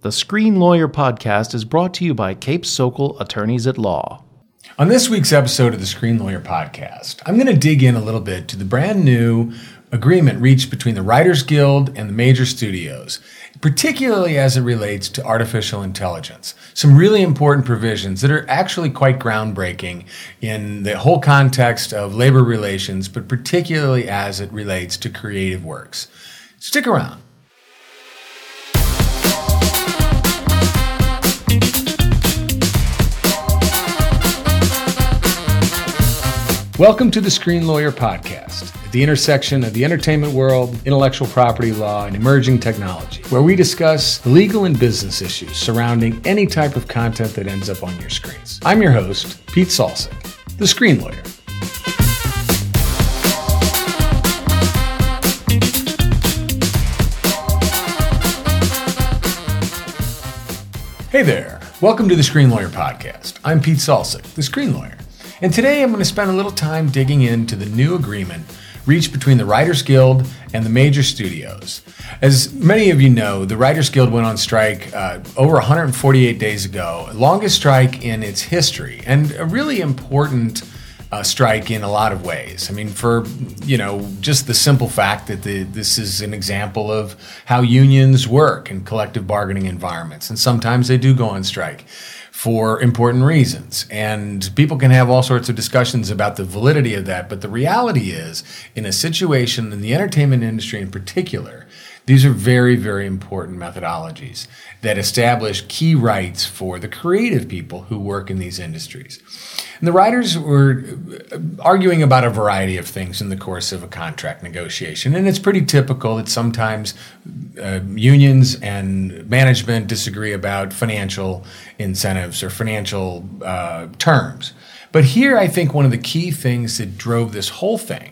The Screen Lawyer Podcast is brought to you by Cape Sokol Attorneys at Law. On this week's episode of the Screen Lawyer Podcast, I'm going to dig in a little bit to the brand new agreement reached between the Writers Guild and the major studios, particularly as it relates to artificial intelligence. Some really important provisions that are actually quite groundbreaking in the whole context of labor relations, but particularly as it relates to creative works. Stick around. Welcome to the Screen Lawyer Podcast, at the intersection of the entertainment world, intellectual property law, and emerging technology, where we discuss the legal and business issues surrounding any type of content that ends up on your screens. I'm your host, Pete Salsic, the Screen Lawyer. Hey there, welcome to the Screen Lawyer Podcast. I'm Pete Salsic, the Screen Lawyer. And today I'm going to spend a little time digging into the new agreement reached between the Writers Guild and the major studios. As many of you know, the Writers Guild went on strike over 148 days ago, longest strike in its history, and a really important strike in a lot of ways. I mean, for, just the simple fact that this is an example of how unions work in collective bargaining environments, and sometimes they do go on strike for important reasons. And people can have all sorts of discussions about the validity of that. But the reality is, in a situation in the entertainment industry in particular, these are very, very important methodologies that establish key rights for the creative people who work in these industries. And the writers were arguing about a variety of things in the course of a contract negotiation. And it's pretty typical that sometimes unions and management disagree about financial incentives or financial terms. But here, I think one of the key things that drove this whole thing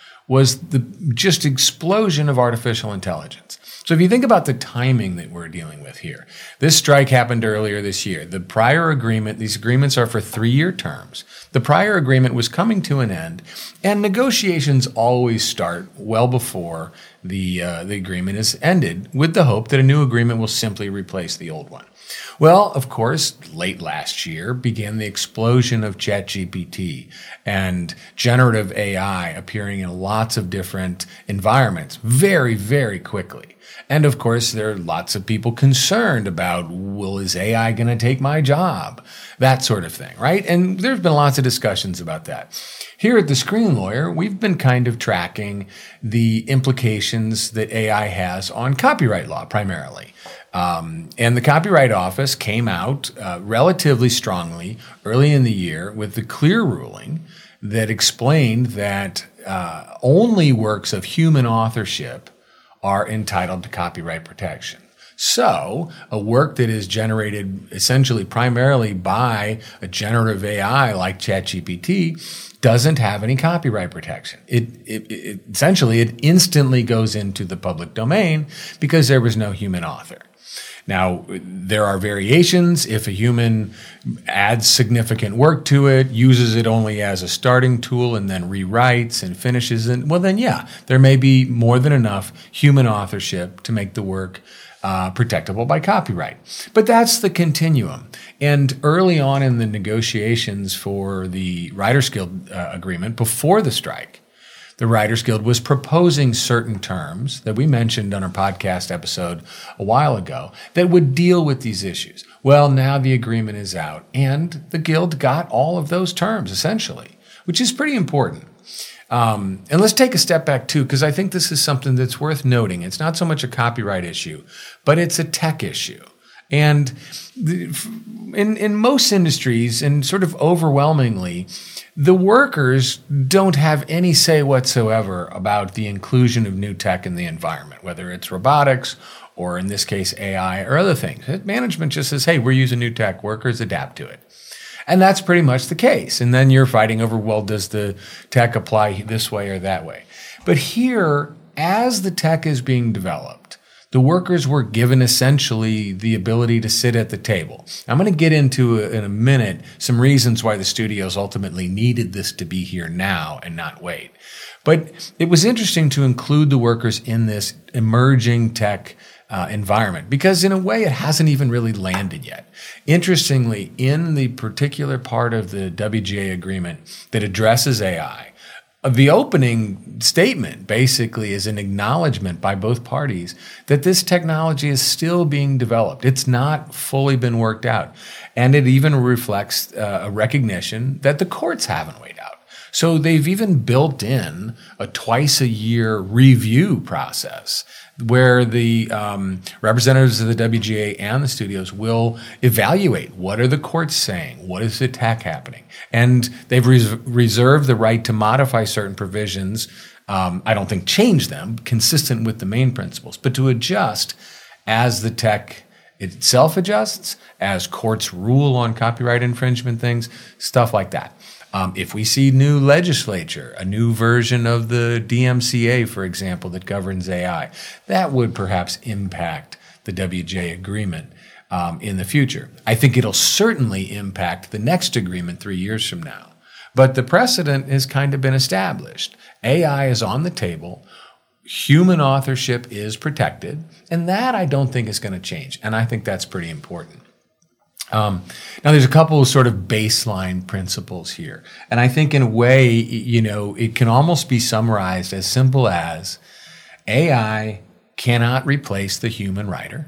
was the just explosion of artificial intelligence. So if you think about the timing that we're dealing with here, this strike happened earlier this year. The prior agreement, these agreements are for 3-year terms. The prior agreement was coming to an end, and negotiations always start well before the agreement is ended, with the hope that a new agreement will simply replace the old one. Well, of course, late last year began the explosion of ChatGPT and generative AI appearing in lots of different environments very, very quickly. And of course, there are lots of people concerned about, is AI going to take my job? That sort of thing, right? And there's been lots of discussions about that. Here at the Screen Lawyer, we've been kind of tracking the implications that AI has on copyright law primarily. And the Copyright Office came out relatively strongly early in the year with the clear ruling that explained that only works of human authorship are entitled to copyright protection. So a work that is generated essentially primarily by a generative AI like ChatGPT doesn't have any copyright protection. It essentially instantly goes into the public domain because there was no human author. Now, there are variations. If a human adds significant work to it, uses it only as a starting tool, and then rewrites and finishes it, well, then, yeah, there may be more than enough human authorship to make the work protectable by copyright. But that's the continuum. And early on in the negotiations for the Writers Guild agreement, before the strike, the Writers Guild was proposing certain terms that we mentioned on our podcast episode a while ago that would deal with these issues. Well, now the agreement is out, and the Guild got all of those terms, essentially, which is pretty important. And let's take a step back, too, because I think this is something that's worth noting. It's not so much a copyright issue, but it's a tech issue. And in most industries, and sort of overwhelmingly, the workers don't have any say whatsoever about the inclusion of new tech in the environment, whether it's robotics or, in this case, AI or other things. Management just says, hey, we're using new tech. Workers adapt to it. And that's pretty much the case. And then you're fighting over, well, does the tech apply this way or that way? But here, as the tech is being developed, the workers were given essentially the ability to sit at the table. I'm going to get into in a minute some reasons why the studios ultimately needed this to be here now and not wait. But it was interesting to include the workers in this emerging tech environment, because in a way it hasn't even really landed yet. Interestingly, in the particular part of the WGA agreement that addresses AI, the opening statement basically is an acknowledgement by both parties that this technology is still being developed. It's not fully been worked out. And it even reflects a recognition that the courts haven't weighed out. So they've even built in a twice-a-year review process where the representatives of the WGA and the studios will evaluate what are the courts saying, what is the tech happening. And they've reserved the right to modify certain provisions, I don't think change them, consistent with the main principles, but to adjust as the tech itself adjusts, as courts rule on copyright infringement things, stuff like that. If we see new legislature, a new version of the DMCA, for example, that governs AI, that would perhaps impact the WGA agreement in the future. I think it'll certainly impact the next agreement 3 years from now. But the precedent has kind of been established. AI is on the table. Human authorship is protected. And that I don't think is going to change. And I think that's pretty important. Now, there's a couple of sort of baseline principles here. And I think in a way, it can almost be summarized as simple as AI cannot replace the human writer.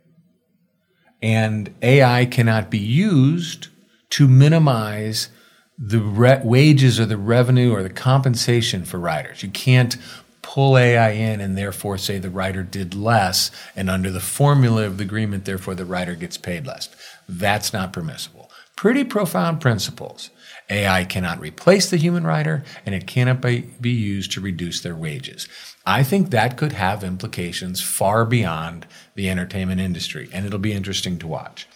And AI cannot be used to minimize the wages or the revenue or the compensation for writers. You can't pull AI in and therefore say the writer did less, and under the formula of the agreement, therefore the writer gets paid less. That's not permissible. Pretty profound principles. AI cannot replace the human writer, and it cannot be used to reduce their wages. I think that could have implications far beyond the entertainment industry, and it'll be interesting to watch.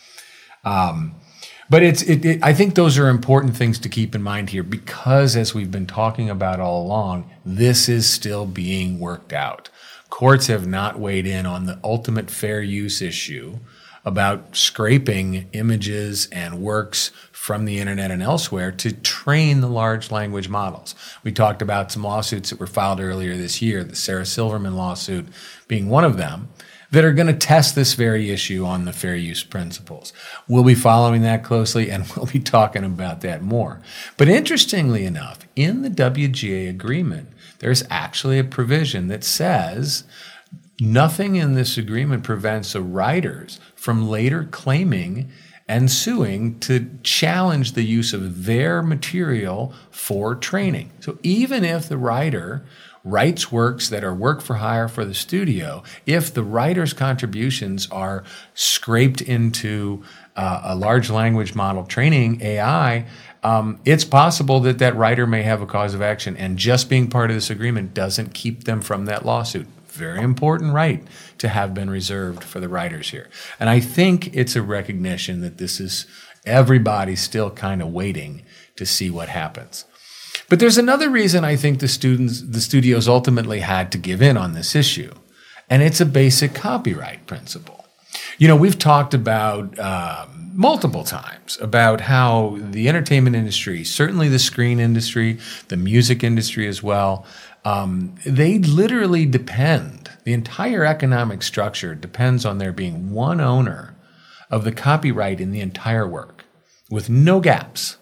But I think those are important things to keep in mind here because, as we've been talking about all along, this is still being worked out. Courts have not weighed in on the ultimate fair use issue about scraping images and works from the internet and elsewhere to train the large language models. We talked about some lawsuits that were filed earlier this year, the Sarah Silverman lawsuit being one of them, that are going to test this very issue on the fair use principles. We'll be following that closely, and we'll be talking about that more. But interestingly enough, in the WGA agreement, there's actually a provision that says nothing in this agreement prevents the writers from later claiming and suing to challenge the use of their material for training. So even if the writer writes works that are work for hire for the studio, if the writer's contributions are scraped into a large language model training AI, it's possible that that writer may have a cause of action, and just being part of this agreement doesn't keep them from that lawsuit. Very important right to have been reserved for the writers here. And I think it's a recognition that this is everybody's still kind of waiting to see what happens. But there's another reason I think the studios ultimately had to give in on this issue, and it's a basic copyright principle. We've talked about multiple times about how the entertainment industry, certainly the screen industry, the music industry as well, they literally depend, the entire economic structure depends on there being one owner of the copyright in the entire work with no gaps.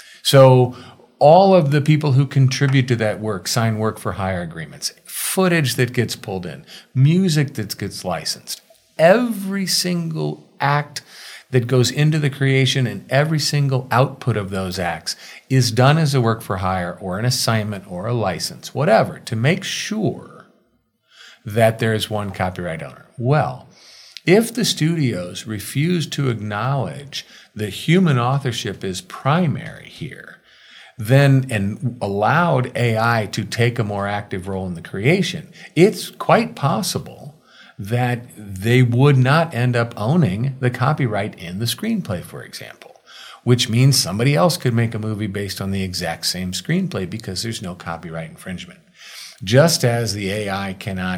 So all of the people who contribute to that work sign work for hire agreements, footage that gets pulled in, music that gets licensed. Every single act that goes into the creation and every single output of those acts is done as a work for hire or an assignment or a license, whatever, to make sure that there is one copyright owner. Well, if the studios refuse to acknowledge that human authorship is primary here, then and allowed AI to take a more active role in the creation, it's quite possible that they would not end up owning the copyright in the screenplay, for example, which means somebody else could make a movie based on the exact same screenplay because there's no copyright infringement. Just as the AI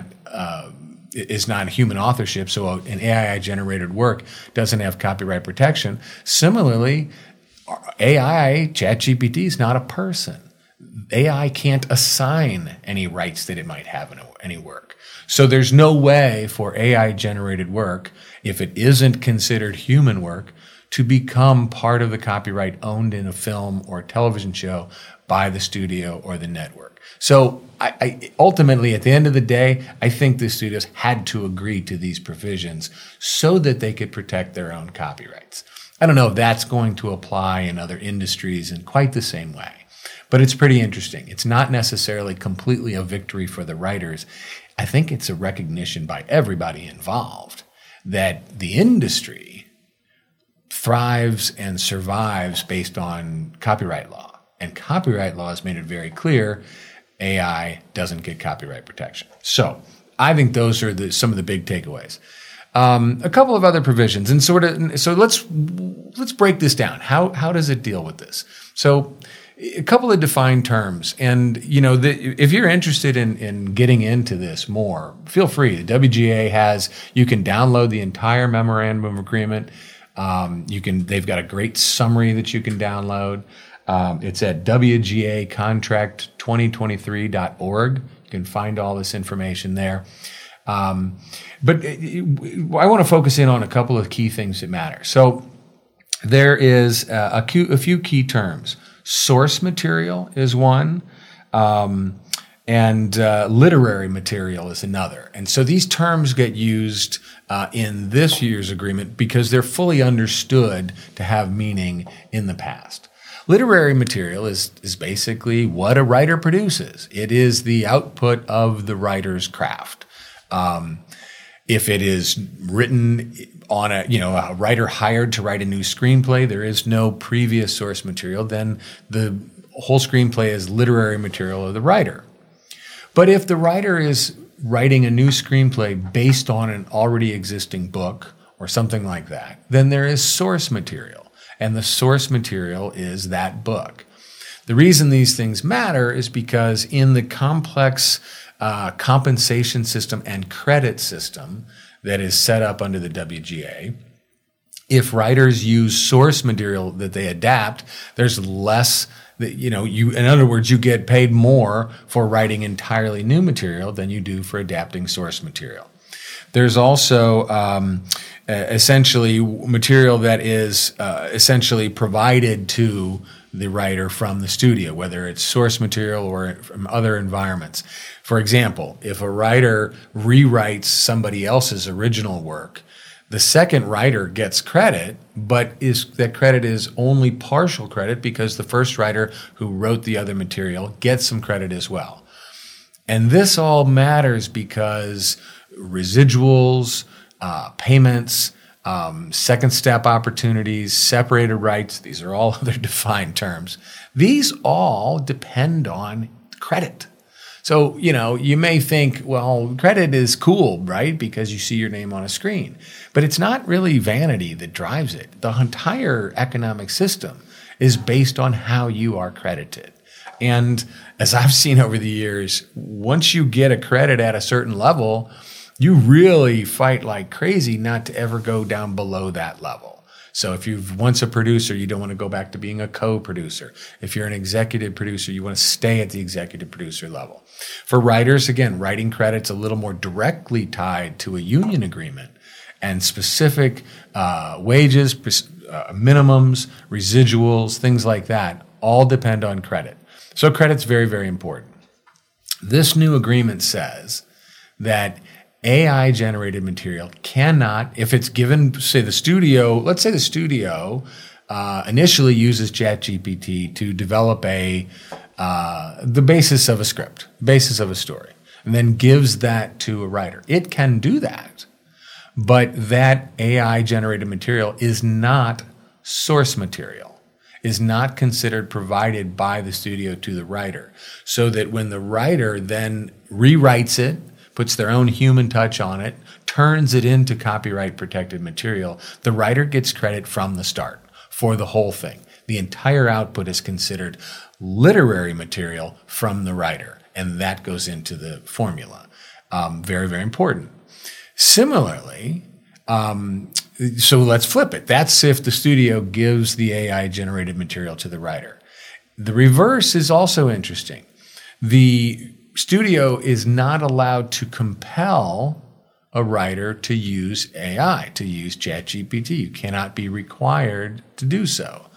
is not human authorship, so an AI-generated work doesn't have copyright protection, similarly, AI, ChatGPT, is not a person. AI can't assign any rights that it might have in any work. So there's no way for AI generated work, if it isn't considered human work, to become part of the copyright owned in a film or television show by the studio or the network. So I ultimately, at the end of the day, I think the studios had to agree to these provisions so that they could protect their own copyrights. I don't know if that's going to apply in other industries in quite the same way, but it's pretty interesting. It's not necessarily completely a victory for the writers. I think it's a recognition by everybody involved that the industry thrives and survives based on copyright law. And copyright law has made it very clear AI doesn't get copyright protection. So I think those are some of the big takeaways. A couple of other provisions, and so let's break this down. How does it deal with this? So a couple of defined terms, and if you're interested in getting into this more, feel free. The WGA you can download the entire memorandum of agreement. They've got a great summary that you can download. It's at wgacontract2023.org. You can find all this information there. But I want to focus in on a couple of key things that matter. So there is a few key terms. Source material is one, and literary material is another. And so these terms get used in this year's agreement because they're fully understood to have meaning in the past. Literary material is basically what a writer produces. It is the output of the writer's craft. If it is written on a writer hired to write a new screenplay, there is no previous source material, then the whole screenplay is literary material of the writer. But if the writer is writing a new screenplay based on an already existing book or something like that, then there is source material. And the source material is that book. The reason these things matter is because in the complex compensation system and credit system that is set up under the WGA, if writers use source material that they adapt, there's less in other words, you get paid more for writing entirely new material than you do for adapting source material. There's also essentially material that is essentially provided to the writer from the studio, whether it's source material or from other environments. For example, if a writer rewrites somebody else's original work, the second writer gets credit, but that credit is only partial credit because the first writer who wrote the other material gets some credit as well. And this all matters because residuals, payments, second step opportunities, separated rights, these are all other defined terms. These all depend on credit. So, you may think, well, credit is cool, right? Because you see your name on a screen. But it's not really vanity that drives it. The entire economic system is based on how you are credited. And as I've seen over the years, once you get a credit at a certain level, you really fight like crazy not to ever go down below that level. So if you're once a producer, you don't want to go back to being a co-producer. If you're an executive producer, you want to stay at the executive producer level. For writers, again, writing credit's a little more directly tied to a union agreement, and specific wages, minimums, residuals, things like that, all depend on credit. So credit's very, very important. This new agreement says that AI-generated material cannot, if it's given, let's say the studio initially uses ChatGPT to develop the basis of a script, basis of a story, and then gives that to a writer. It can do that, but that AI-generated material is not source material, is not considered provided by the studio to the writer, so that when the writer then rewrites it, puts their own human touch on it, turns it into copyright-protected material, the writer gets credit from the start for the whole thing. The entire output is considered literary material from the writer, and that goes into the formula. Very, very important. Similarly, so let's flip it. That's if the studio gives the AI-generated material to the writer. The reverse is also interesting. The studio is not allowed to compel a writer to use AI, to use ChatGPT. You cannot be required to do so.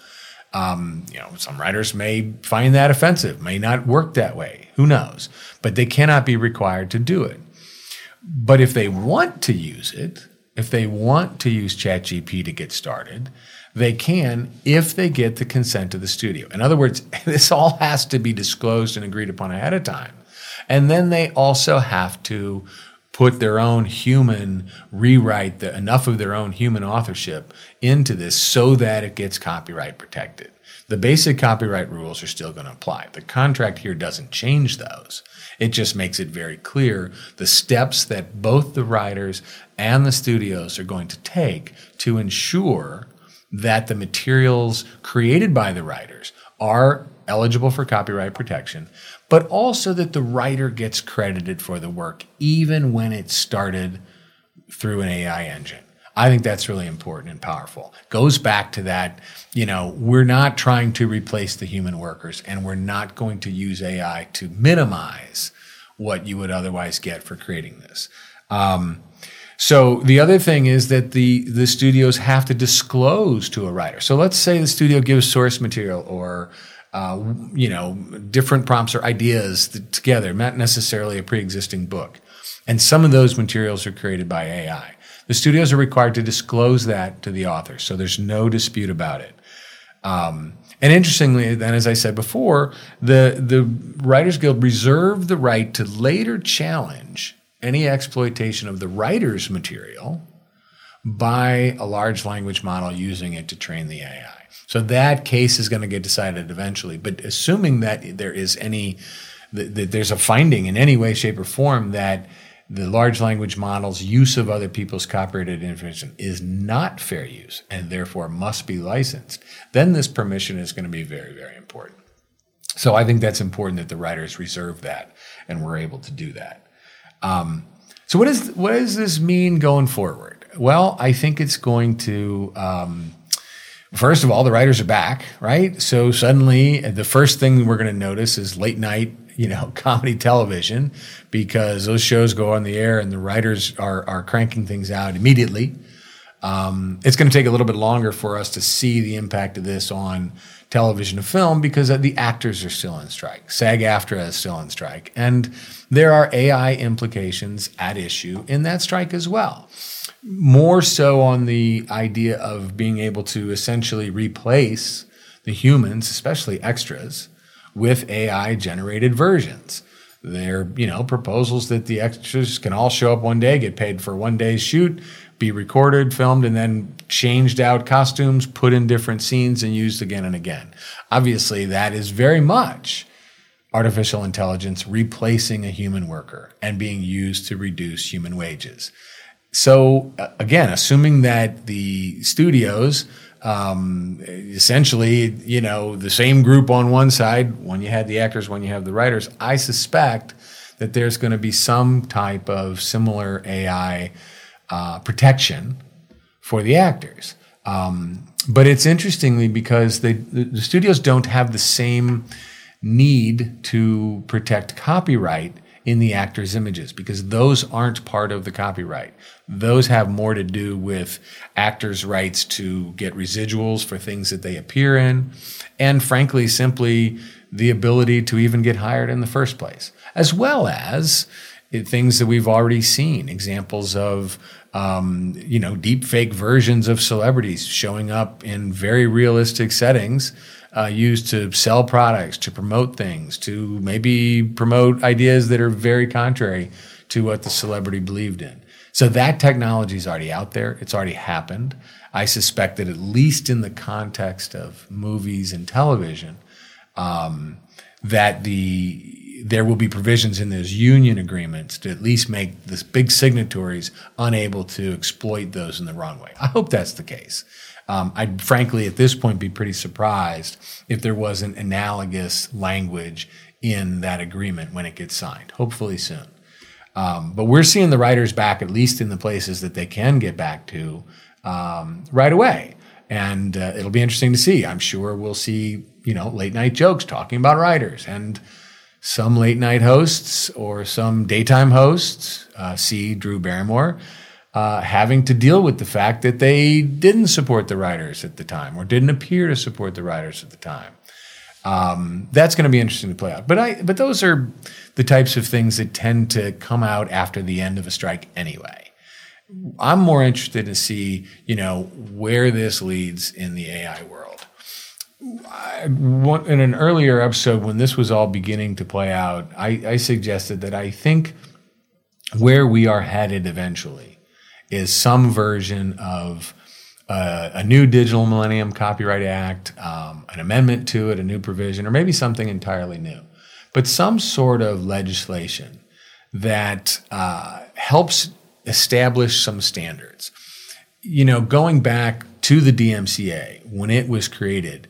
Some writers may find that offensive, may not work that way. Who knows? But they cannot be required to do it. But if they want to use it, if they want to use ChatGPT to get started, they can if they get the consent of the studio. In other words, this all has to be disclosed and agreed upon ahead of time. And then they also have to put their own human rewrite, enough of their own human authorship into this so that it gets copyright protected. The basic copyright rules are still going to apply. The contract here doesn't change those. It just makes it very clear the steps that both the writers and the studios are going to take to ensure that the materials created by the writers are eligible for copyright protection, but also that the writer gets credited for the work even when it started through an AI engine. I think that's really important and powerful. Goes back to that, we're not trying to replace the human workers, and we're not going to use AI to minimize what you would otherwise get for creating this. So the other thing is that the studios have to disclose to a writer. So let's say the studio gives source material or different prompts or ideas together, not necessarily a pre-existing book. And some of those materials are created by AI. The studios are required to disclose that to the author, so there's no dispute about it. And interestingly, then, as I said before, the Writers Guild reserved the right to later challenge any exploitation of the writer's material by a large language model using it to train the AI. So that case is going to get decided eventually. But assuming that there's a finding in any way, shape, or form that the large language model's use of other people's copyrighted information is not fair use and therefore must be licensed, then this permission is going to be very, very important. So I think that's important that the writers reserve that and we're able to do that. So what does this mean going forward? Well, I think it's going to, first of all, the writers are back, right? So suddenly the first thing we're going to notice is late night, comedy television, because those shows go on the air and the writers are cranking things out immediately. It's going to take a little bit longer for us to see the impact of this on television and film because the actors are still on strike. SAG-AFTRA is still on strike. And there are AI implications at issue in that strike as well. More so on the idea of being able to essentially replace the humans, especially extras, with AI-generated versions. They're, proposals that the extras can all show up one day, get paid for one day's shoot, be recorded, filmed, and then changed out costumes, put in different scenes, and used again and again. Obviously, that is very much artificial intelligence replacing a human worker and being used to reduce human wages. So, again, assuming that the studios essentially, the same group on one side, when you had the actors, when you have the writers, I suspect that there's going to be some type of similar AI protection for the actors. But it's interestingly because the studios don't have the same need to protect copyright in the actors' images because those aren't part of the copyright. Those have more to do with actors' rights to get residuals for things that they appear in, and frankly, simply the ability to even get hired in the first place, as well as things that we've already seen, examples of deep fake versions of celebrities showing up in very realistic settings, used to sell products, to promote things, to maybe promote ideas that are very contrary to what the celebrity believed in. So that technology is already out there. It's already happened. I suspect that at least in the context of movies and television, that there will be provisions in those union agreements to at least make the big signatories unable to exploit those in the wrong way. I hope that's the case. I'd frankly, at this point, be pretty surprised if there wasn't analogous language in that agreement when it gets signed, hopefully soon. But we're seeing the writers back, at least in the places that they can get back to right away. And it'll be interesting to see. I'm sure we'll see, late night jokes talking about writers and some late night hosts or some daytime hosts, see Drew Barrymore, having to deal with the fact that they didn't support the writers at the time or didn't appear to support the writers at the time. That's going to be interesting to play out. But those are the types of things that tend to come out after the end of a strike anyway. I'm more interested to see, where this leads in the AI world. In an earlier episode, when this was all beginning to play out, I suggested that I think where we are headed eventually is some version of a new Digital Millennium Copyright Act, an amendment to it, a new provision, or maybe something entirely new. But some sort of legislation that helps establish some standards. Going back to the DMCA, when it was created,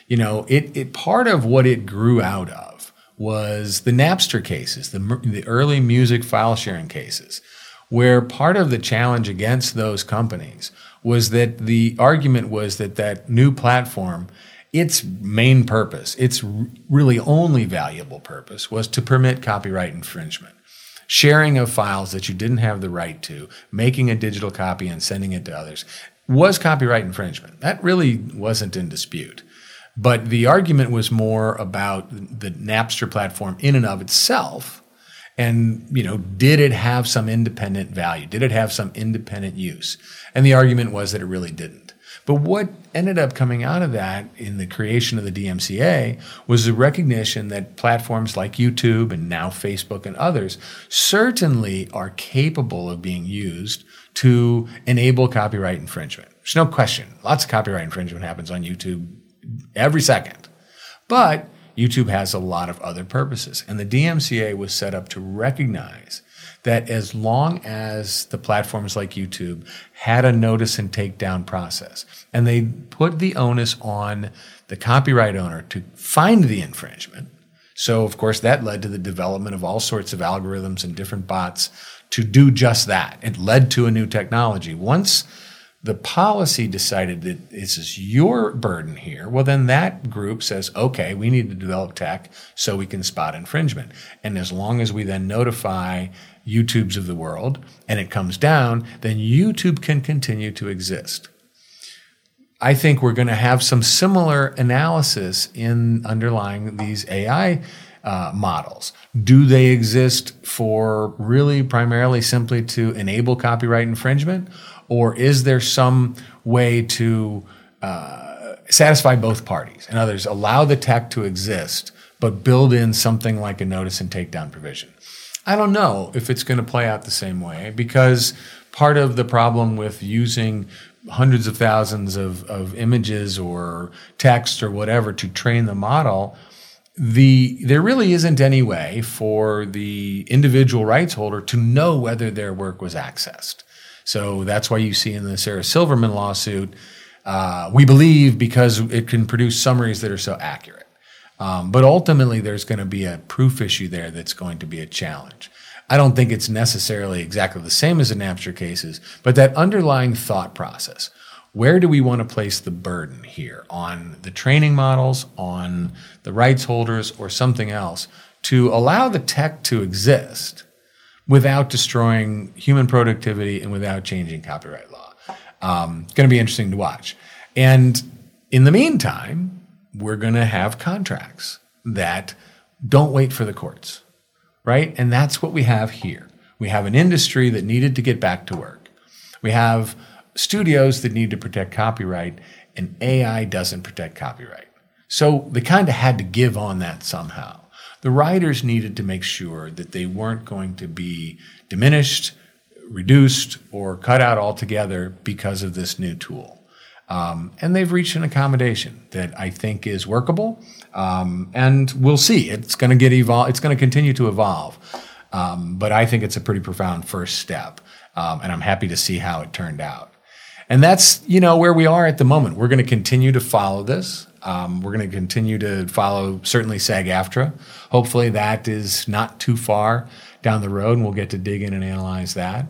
it part of what it grew out of was the Napster cases, the early music file sharing cases, where part of the challenge against those companies was that the argument was that new platform, its main purpose, its really only valuable purpose, was to permit copyright infringement. Sharing of files that you didn't have the right to, making a digital copy and sending it to others, was copyright infringement. That really wasn't in dispute. But the argument was more about the Napster platform in and of itself. And, did it have some independent value? Did it have some independent use? And the argument was that it really didn't. But what ended up coming out of that in the creation of the DMCA was the recognition that platforms like YouTube and now Facebook and others certainly are capable of being used to enable copyright infringement. There's no question. Lots of copyright infringement happens on YouTube every second. But YouTube has a lot of other purposes. And the DMCA was set up to recognize that as long as the platforms like YouTube had a notice and takedown process, and they put the onus on the copyright owner to find the infringement, so of course that led to the development of all sorts of algorithms and different bots to do just that. It led to a new technology. Once the policy decided that this is your burden here, well, then that group says, okay, we need to develop tech so we can spot infringement. And as long as we then notify YouTubes of the world and it comes down, then YouTube can continue to exist. I think we're going to have some similar analysis in underlying these AI models. Do they exist for really primarily simply to enable copyright infringement? Or is there some way to satisfy both parties? In other words, allow the tech to exist, but build in something like a notice and takedown provision. I don't know if it's going to play out the same way, because part of the problem with using hundreds of thousands of images or text or whatever to train the model, there really isn't any way for the individual rights holder to know whether their work was accessed. So that's why you see in the Sarah Silverman lawsuit, we believe because it can produce summaries that are so accurate. But ultimately, there's going to be a proof issue there that's going to be a challenge. I don't think it's necessarily exactly the same as the Napster cases, but that underlying thought process, where do we want to place the burden here? On the training models, on the rights holders, or something else to allow the tech to exist without destroying human productivity and without changing copyright law? It's going to be interesting to watch. And in the meantime, we're going to have contracts that don't wait for the courts, right? And that's what we have here. We have an industry that needed to get back to work. We have studios that need to protect copyright, and AI doesn't protect copyright. So they kind of had to give on that somehow. The writers needed to make sure that they weren't going to be diminished, reduced, or cut out altogether because of this new tool. And they've reached an accommodation that I think is workable. And we'll see. It's going to It's going to continue to evolve. But I think it's a pretty profound first step. And I'm happy to see how it turned out. And that's, where we are at the moment. We're going to continue to follow this. We're going to continue to follow certainly SAG-AFTRA. Hopefully that is not too far down the road, and we'll get to dig in and analyze that.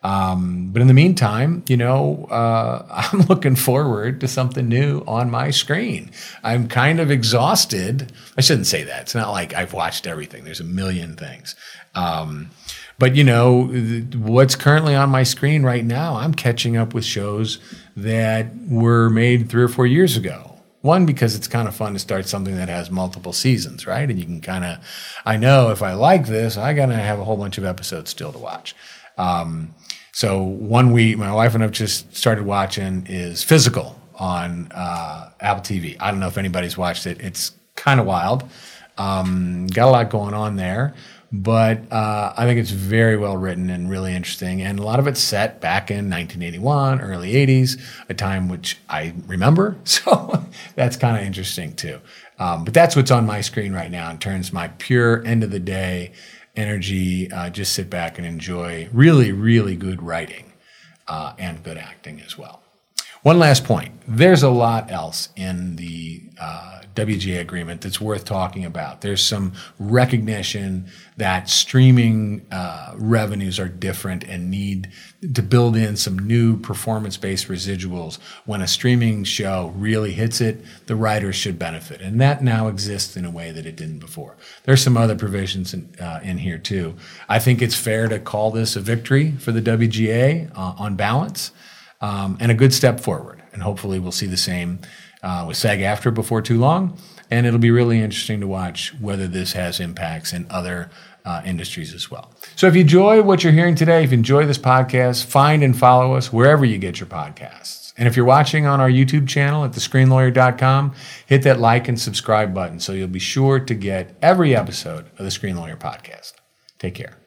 But in the meantime, I'm looking forward to something new on my screen. I'm kind of exhausted. I shouldn't say that. It's not like I've watched everything. There's a million things. But what's currently on my screen right now, I'm catching up with shows that were made 3 or 4 years ago. One, because it's kind of fun to start something that has multiple seasons, right? And you can I know if I like this, I got to have a whole bunch of episodes still to watch. So one week, my wife and I have just started watching is Physical on Apple TV. I don't know if anybody's watched it. It's kind of wild. Got a lot going on there. But I think it's very well written and really interesting. And a lot of it's set back in 1981, early 80s, a time which I remember. So that's kind of interesting too. But that's what's on my screen right now in terms of my pure end of the day energy. Just sit back and enjoy really, really good writing and good acting as well. One last point. There's a lot else in the WGA agreement that's worth talking about. There's some recognition that streaming revenues are different and need to build in some new performance-based residuals. When a streaming show really hits it, the writers should benefit. And that now exists in a way that it didn't before. There's some other provisions in here too. I think it's fair to call this a victory for the WGA on balance. And a good step forward. And hopefully we'll see the same with SAG-AFTRA before too long. And it'll be really interesting to watch whether this has impacts in other industries as well. So if you enjoy what you're hearing today, if you enjoy this podcast, find and follow us wherever you get your podcasts. And if you're watching on our YouTube channel at thescreenlawyer.com, hit that like and subscribe button so you'll be sure to get every episode of the Screen Lawyer Podcast. Take care.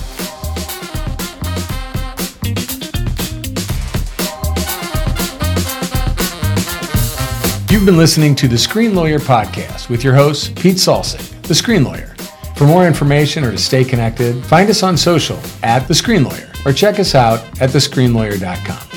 You've been listening to the Screen Lawyer Podcast with your host, Pete Salsic, the Screen Lawyer. For more information or to stay connected, find us on social at The Screen Lawyer or check us out at thescreenlawyer.com.